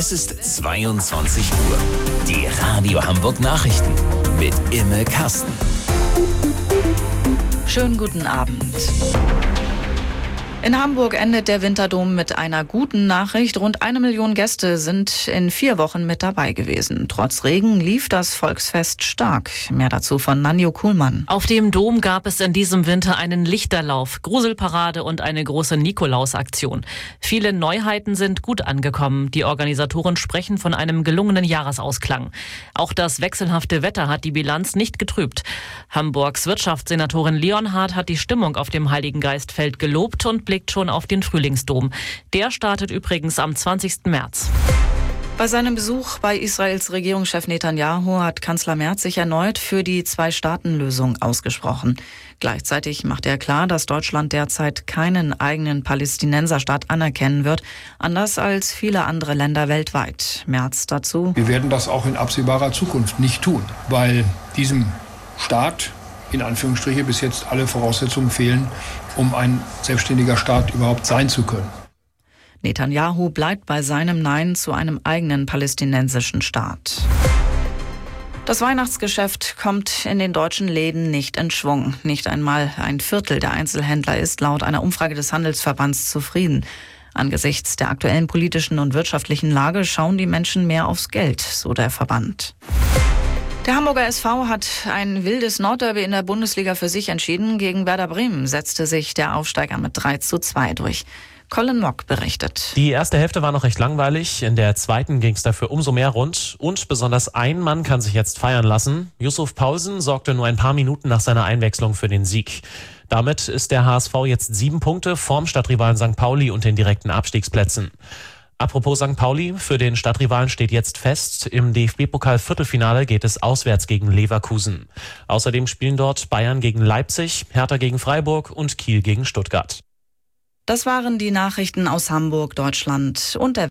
Es ist 22 Uhr. Die Radio Hamburg Nachrichten mit Imme Kasten. Schönen guten Abend. In Hamburg endet der Winterdom mit einer guten Nachricht. Rund 1 Million Gäste sind in 4 Wochen mit dabei gewesen. Trotz Regen lief das Volksfest stark. Mehr dazu von Nanjo Kuhlmann. Auf dem Dom gab es in diesem Winter einen Lichterlauf, Gruselparade und eine große Nikolausaktion. Viele Neuheiten sind gut angekommen. Die Organisatoren sprechen von einem gelungenen Jahresausklang. Auch das wechselhafte Wetter hat die Bilanz nicht getrübt. Hamburgs Wirtschaftssenatorin Leonhardt hat die Stimmung auf dem Heiligengeistfeld gelobt und blickt schon auf den Frühlingsdom. Der startet übrigens am 20. März. Bei seinem Besuch bei Israels Regierungschef Netanyahu hat Kanzler Merz sich erneut für die Zwei-Staaten-Lösung ausgesprochen. Gleichzeitig macht er klar, dass Deutschland derzeit keinen eigenen Palästinenserstaat anerkennen wird, anders als viele andere Länder weltweit. Merz dazu: Wir werden das auch in absehbarer Zukunft nicht tun, weil diesem Staat in Anführungsstriche bis jetzt alle Voraussetzungen fehlen, um ein selbstständiger Staat überhaupt sein zu können. Netanyahu bleibt bei seinem Nein zu einem eigenen palästinensischen Staat. Das Weihnachtsgeschäft kommt in den deutschen Läden nicht in Schwung. Nicht einmal ein Viertel der Einzelhändler ist laut einer Umfrage des Handelsverbands zufrieden. Angesichts der aktuellen politischen und wirtschaftlichen Lage schauen die Menschen mehr aufs Geld, so der Verband. Der Hamburger SV hat ein wildes Nordderby in der Bundesliga für sich entschieden. Gegen Werder Bremen setzte sich der Aufsteiger mit 3:2 durch. Colin Mock berichtet. Die erste Hälfte war noch recht langweilig. In der zweiten ging es dafür umso mehr rund. Und besonders ein Mann kann sich jetzt feiern lassen. Yusuf Paulsen sorgte nur ein paar Minuten nach seiner Einwechslung für den Sieg. Damit ist der HSV jetzt 7 Punkte vorm Stadtrivalen St. Pauli und den direkten Abstiegsplätzen. Apropos St. Pauli, für den Stadtrivalen steht jetzt fest, im DFB-Pokal-Viertelfinale geht es auswärts gegen Leverkusen. Außerdem spielen dort Bayern gegen Leipzig, Hertha gegen Freiburg und Kiel gegen Stuttgart. Das waren die Nachrichten aus Hamburg, Deutschland und der